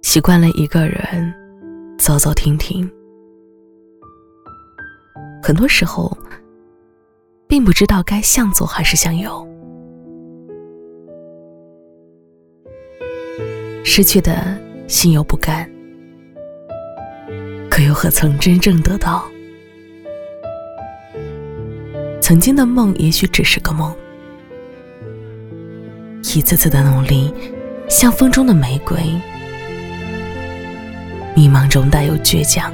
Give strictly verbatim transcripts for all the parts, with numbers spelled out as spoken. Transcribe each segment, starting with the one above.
习惯了一个人走走停停，很多时候并不知道该向左还是向右。失去的心有不甘，可又何曾真正得到？曾经的梦也许只是个梦，一次次的努力像风中的玫瑰，迷茫中带有倔强，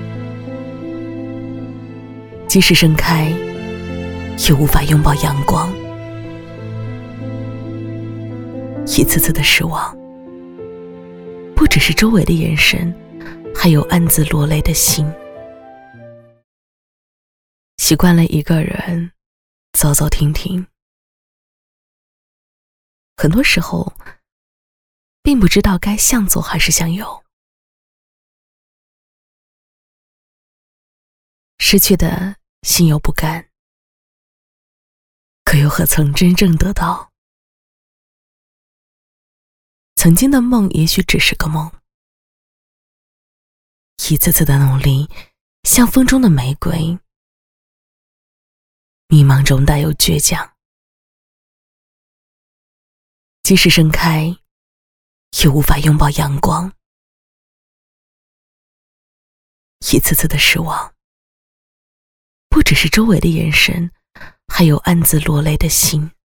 即使盛开也无法拥抱阳光。一次次的失望，不只是周围的眼神，还有暗自落泪的心。习惯了一个人走走停停，很多时候并不知道该向左还是向右。失去的心有不甘，可又何曾真正得到？曾经的梦也许只是个梦，一次次的努力像风中的玫瑰，迷茫中带有倔强，即使盛开也无法拥抱阳光。一次次的失望，不只是周围的眼神，还有暗自落泪的心。